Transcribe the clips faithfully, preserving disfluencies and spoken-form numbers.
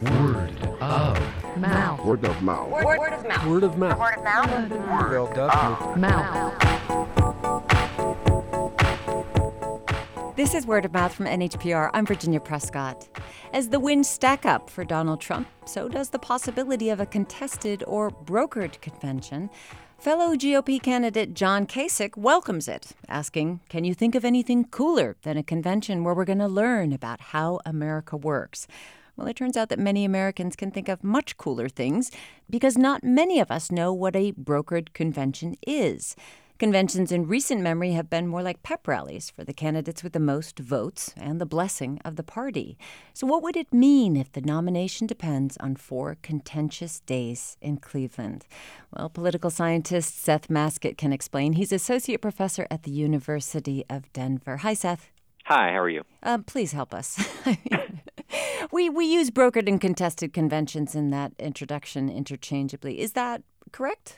Word of mouth. Word of mouth. Word, word of mouth. Word of mouth. Word of mouth. Word of mouth. This is Word of Mouth from N H P R. I'm Virginia Prescott. As the wins stack up for Donald Trump, so does the possibility of a contested or brokered convention. Fellow G O P candidate John Kasich welcomes it, asking, can you think of anything cooler than a convention where we're going to learn about how America works? Well, it turns out that many Americans can think of much cooler things because not many of us know what a brokered convention is. Conventions in recent memory have been more like pep rallies for the candidates with the most votes and the blessing of the party. So what would it mean if the nomination depends on four contentious days in Cleveland? Well, political scientist Seth Masket can explain. He's associate professor at the University of Denver. Hi, Seth. Hi, how are you? Um, please help us. we, we use brokered and contested conventions in that introduction interchangeably. Is that correct?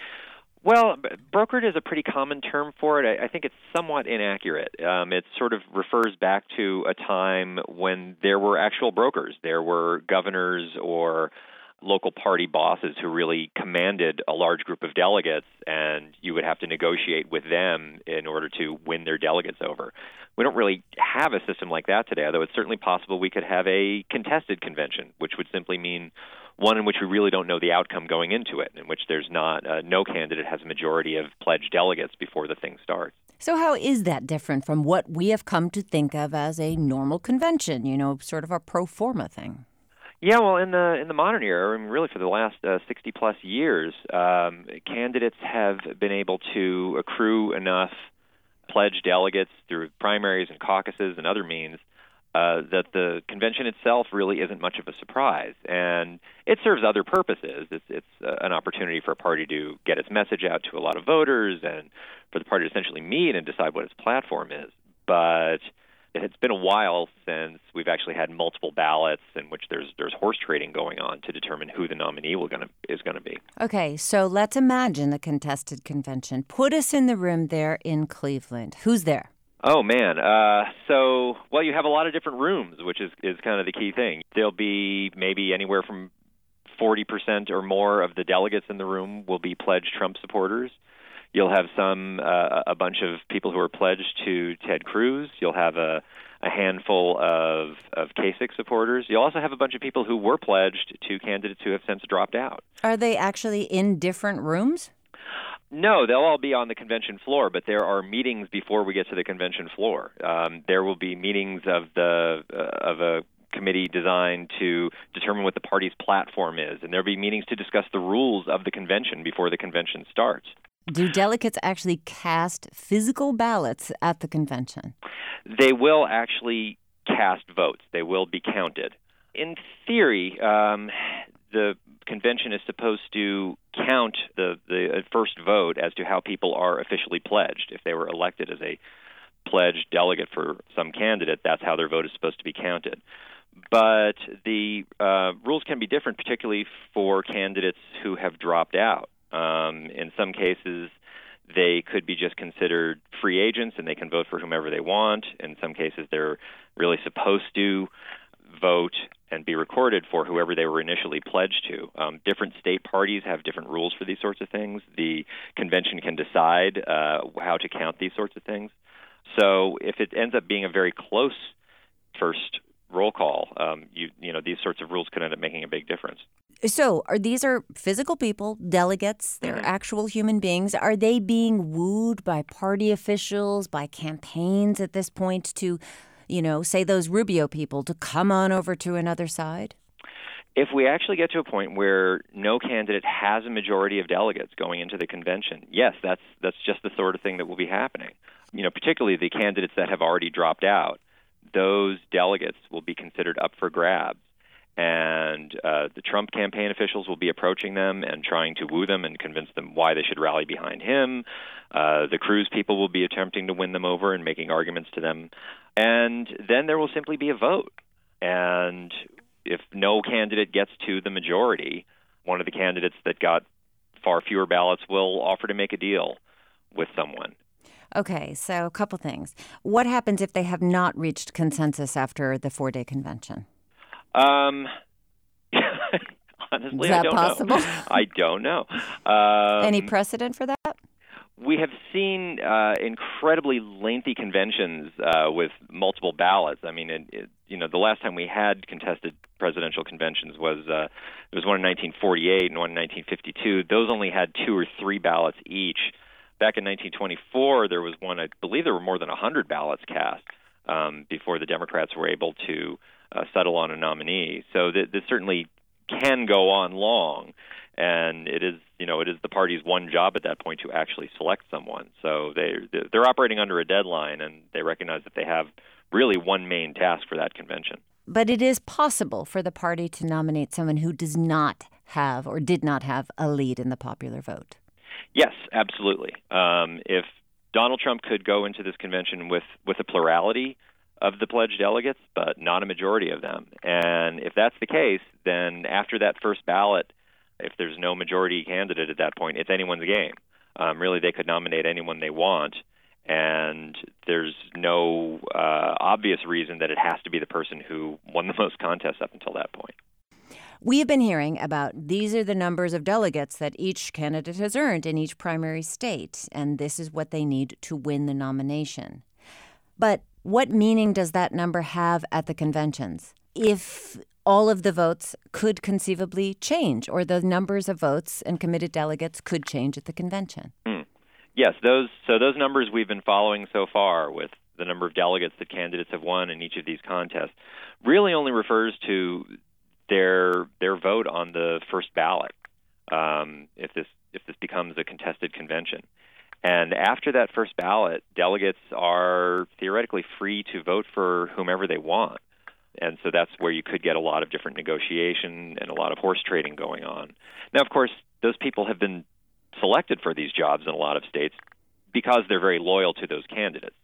Well, brokered is a pretty common term for it. I, I think it's somewhat inaccurate. Um, it sort of refers back to a time when there were actual brokers. There were governors or local party bosses who really commanded a large group of delegates, and you would have to negotiate with them in order to win their delegates over. We don't really have a system like that today, although it's certainly possible we could have a contested convention, which would simply mean one in which we really don't know the outcome going into it, in which there's not uh, no candidate has a majority of pledged delegates before the thing starts. So how is that different from what we have come to think of as a normal convention, you know, sort of a pro forma thing? Yeah, well, in the in the modern era, I mean, really for the last uh, sixty plus years, um, candidates have been able to accrue enough pledged delegates through primaries and caucuses and other means uh, that the convention itself really isn't much of a surprise, and it serves other purposes. It's it's uh, an opportunity for a party to get its message out to a lot of voters, and for the party to essentially meet and decide what its platform is. But it's been a while since we've actually had multiple ballots in which there's there's horse trading going on to determine who the nominee will gonna is going to be. Okay, so let's imagine the contested convention. Put us in the room there in Cleveland. Who's there? Oh, man. Uh, so, well, you have a lot of different rooms, which is, is kind of the key thing. There'll be maybe anywhere from forty percent or more of the delegates in the room will be pledged Trump supporters. You'll have some, uh, a bunch of people who are pledged to Ted Cruz. You'll have a, a handful of, of Kasich supporters. You'll also have a bunch of people who were pledged to candidates who have since dropped out. Are they actually in different rooms? No, they'll all be on the convention floor, but there are meetings before we get to the convention floor. Um, there will be meetings of the uh, of a committee designed to determine what the party's platform is, and there'll be meetings to discuss the rules of the convention before the convention starts. Do delegates actually cast physical ballots at the convention? They will actually cast votes. They will be counted. In theory, um, the convention is supposed to count the, the first vote as to how people are officially pledged. If they were elected as a pledged delegate for some candidate, that's how their vote is supposed to be counted. But the uh, rules can be different, particularly for candidates who have dropped out. Um, in some cases, they could be just considered free agents and they can vote for whomever they want. In some cases, they're really supposed to vote and be recorded for whoever they were initially pledged to. Um, different state parties have different rules for these sorts of things. The convention can decide uh, how to count these sorts of things. So if it ends up being a very close first roll call, um, you you know, these sorts of rules could end up making a big difference. So are these are physical people, delegates, they're mm-hmm. actual human beings. Are they being wooed by party officials, by campaigns at this point to, you know, say those Rubio people to come on over to another side? If we actually get to a point where no candidate has a majority of delegates going into the convention, yes, that's that's just the sort of thing that will be happening. You know, particularly the candidates that have already dropped out, those delegates will be considered up for grabs. And uh, the Trump campaign officials will be approaching them and trying to woo them and convince them why they should rally behind him. Uh, the Cruz people will be attempting to win them over and making arguments to them. And then there will simply be a vote. And if no candidate gets to the majority, one of the candidates that got far fewer ballots will offer to make a deal with someone. Okay, so a couple things. What happens if they have not reached consensus after the four-day convention? Um, Honestly, Is that I don't possible? know. I don't know. Um, Any precedent for that? We have seen uh, incredibly lengthy conventions uh, with multiple ballots. I mean, it, it, you know, the last time we had contested presidential conventions was uh, there was one in nineteen forty-eight and one in nineteen fifty-two. Those only had two or three ballots each. Back in nineteen twenty-four, there was one. I believe there were more than one hundred ballots cast um, before the Democrats were able to uh, settle on a nominee. So th- this certainly can go on long. And it is, you know, it is the party's one job at that point to actually select someone. So they they're operating under a deadline, and they recognize that they have really one main task for that convention. But it is possible for the party to nominate someone who does not have or did not have a lead in the popular vote. Yes, absolutely. Um, if Donald Trump could go into this convention with, with a plurality of the pledged delegates, but not a majority of them, and if that's the case, then after that first ballot, if there's no majority candidate at that point, it's anyone's game. Um, really, they could nominate anyone they want, and there's no uh, obvious reason that it has to be the person who won the most contests up until that point. We have been hearing about these are the numbers of delegates that each candidate has earned in each primary state, and this is what they need to win the nomination. But what meaning does that number have at the conventions? If all of the votes could conceivably change, or the numbers of votes and committed delegates could change at the convention. Mm. Yes, those so those numbers we've been following so far with the number of delegates that candidates have won in each of these contests really only refers to their their vote on the first ballot. Um, if this if this becomes a contested convention. And after that first ballot, delegates are theoretically free to vote for whomever they want. And so that's where you could get a lot of different negotiation and a lot of horse trading going on. Now, of course, those people have been selected for these jobs in a lot of states because they're very loyal to those candidates.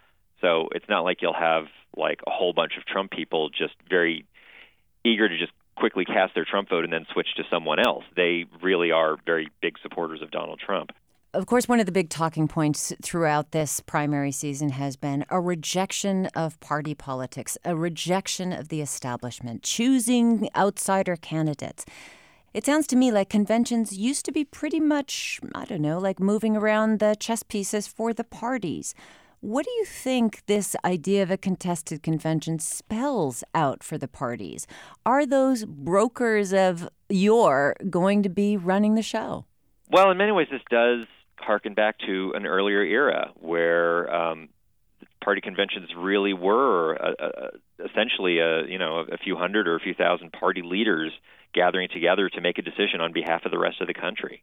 So it's not like you'll have like a whole bunch of Trump people just very eager to just quickly cast their Trump vote and then switch to someone else. They really are very big supporters of Donald Trump. Of course, one of the big talking points throughout this primary season has been a rejection of party politics, a rejection of the establishment, choosing outsider candidates. It sounds to me like conventions used to be pretty much, I don't know, like moving around the chess pieces for the parties. What do you think this idea of a contested convention spells out for the parties? Are those brokers of yore going to be running the show? Well, in many ways, this does harken back to an earlier era where um, party conventions really were a, a, essentially a you know a few hundred or a few thousand party leaders gathering together to make a decision on behalf of the rest of the country,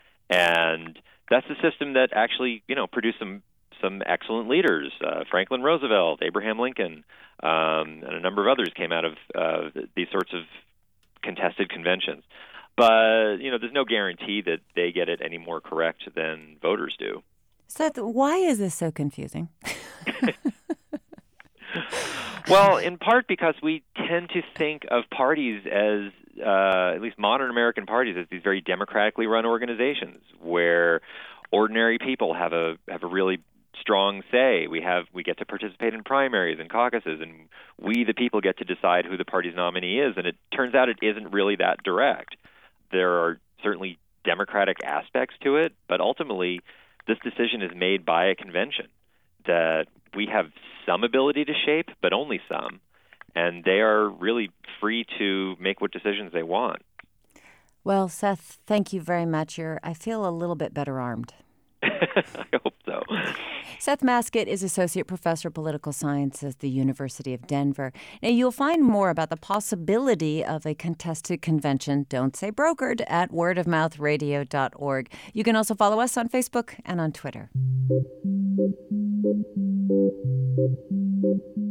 and that's a system that actually you know produced some some excellent leaders. Uh, Franklin Roosevelt, Abraham Lincoln, um, and a number of others came out of uh, these sorts of contested conventions. But, you know, there's no guarantee that they get it any more correct than voters do. Seth, why is this so confusing? Well, in part because we tend to think of parties as, uh, at least modern American parties, as these very democratically run organizations where ordinary people have a have a really strong say. We have we get to participate in primaries and caucuses, and we, the people, get to decide who the party's nominee is. And it turns out it isn't really that direct. There are certainly democratic aspects to it, but ultimately this decision is made by a convention that we have some ability to shape, but only some, and they are really free to make what decisions they want. Well, Seth, thank you very much. You're, I feel a little bit better armed. I hope so. Seth Maskett is Associate Professor of Political Science at the University of Denver. Now, you'll find more about the possibility of a contested convention, don't say brokered, at word of mouth radio dot org. You can also follow us on Facebook and on Twitter.